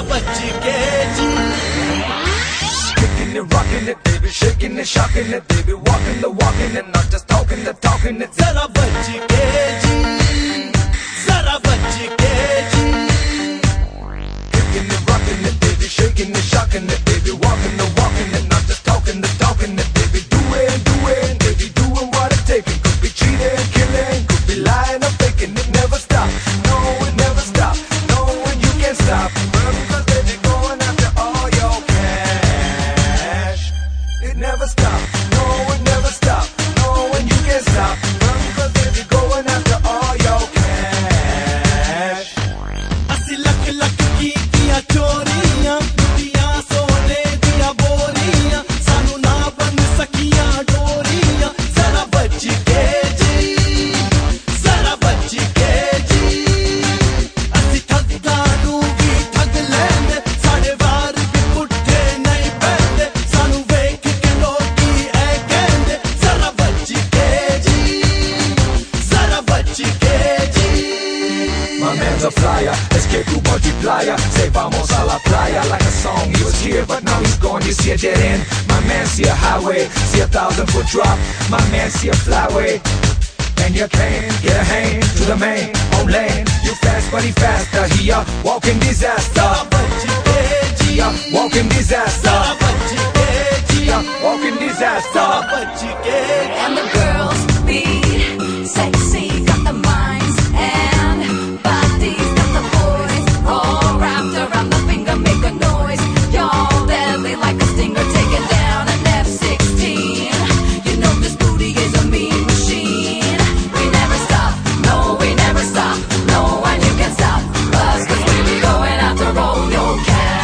बच के जी Kicking it, rocking it, baby, shaking it, shocking it, baby, walking the walking and not just talking the talking it. जरा बच के जी जरा बच के जी Kicking it, rocking it, baby, shaking it, shocking it, baby, walking the walking and not just talking the talking it, baby, doing, baby, doing what it takes. Could be cheating, killing, could be lying or faking. It never stops, no, it never stops. No, and you can't stop. Because baby, going after all your cash. It never stops, no, it never stops. No, and you can't stop. Because baby, going after all your cash. ਅਸੀਂ ਲੱਖ ਲੱਖ ਕੀਤੀਆਂ ਚੋਰੀਆਂ ਲੁੱਟੀਆਂ ਸੋਨੇ ਦੀਆਂ ਬੋਰੀਆਂ ਸਾਨੂੰ ਨਾ ਬੰਨ ਸਕੀਆਂ ਡੋਰੀਆਂ ਜ਼ਰਾ ਬਚ ਕੇ ਜੀ ਜ਼ਰਾ ਬਚ ਕੇ ਜੀ ਅਸੀਂ ਠੱਗਾਂ ਨੂੰ ਵੀ ਠੱਗ ਲੈਂਦੇ ਸਾਡੇ ਵਾਰ ਵੀ ਪੁੱਠੇ ਨਹੀਂ ਪੈਂਦੇ ਸਾਨੂੰ ਵੇਖ ਕੇ ਲੋਕੀ ਇਹ ਕਹਿੰਦੇ ਜ਼ਰਾ ਬਚ ਕੇ ਜੀ ਜ਼ਰਾ ਬਚ ਕੇ ਜੀ My man's a flyer, escape through multiplier. Say vamos a la playa like a song. He was here but now he's gone, you see a dead end. My man see a highway, see 1,000-foot drop. My man see a flyway, and you can't get a hand to the main on lane. You fast but he faster, he a walking disaster. He a walking disaster. He a walking disaster. And the girls be sexy, got the minds and bodies, got the boys all wrapped around the finger, make a noise. Y'all deadly like a stinger, taking down an F-16. You know this booty is a mean machine. We never stop, no, we never stop. No one you can stop us, 'cause we be going after all your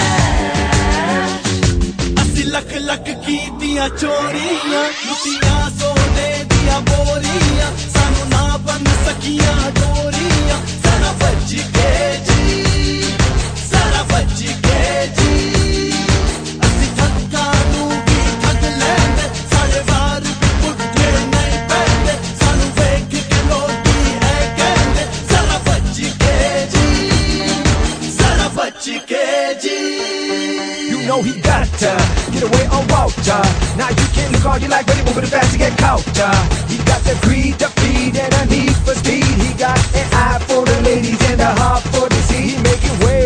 cash. ਅਸੀਂ ਲੱਖ ਲੱਖ ਕੀਤੀਆਂ ਚੋਰੀਆਂ ਲੁੱਟੀਆਂ ਸੋਨੇ ਦੀਆਂ ਬੋਰੀਆਂ ਸਾਨੂੰ ਨਾ ਬੰਨ ਸਕੀਆਂ ਡੋਰੀਆਂ ਜ਼ਰਾ ਬਚ ਕੇ ਜੀ ਜ਼ਰਾ ਬਚ ਕੇ ਜੀ ਅਸੀਂ ਠੱਗਾਂ ਨੂੰ ਵੀ ਠੱਗ ਲੈਂਦੇ ਸਾਡੇ ਵਾਰ ਵੀ ਪੁੱਠੇ ਨਹੀਂ ਪੈਂਦੇ ਸਾਨੂੰ ਵੇਖ ਕੇ ਲੋਕੀ ਇਹ ਕਹਿੰਦੇ ਜ਼ਰਾ ਬਚ ਕੇ ਜੀ ਜ਼ਰਾ ਬਚ ਕੇ ਜੀ You know he got to get away on Walter. Now you can look all you like, but he moving fast to get caught. He got the greed to feed and a need for speed. He got an eye for the ladies and a heart for the sea. He making way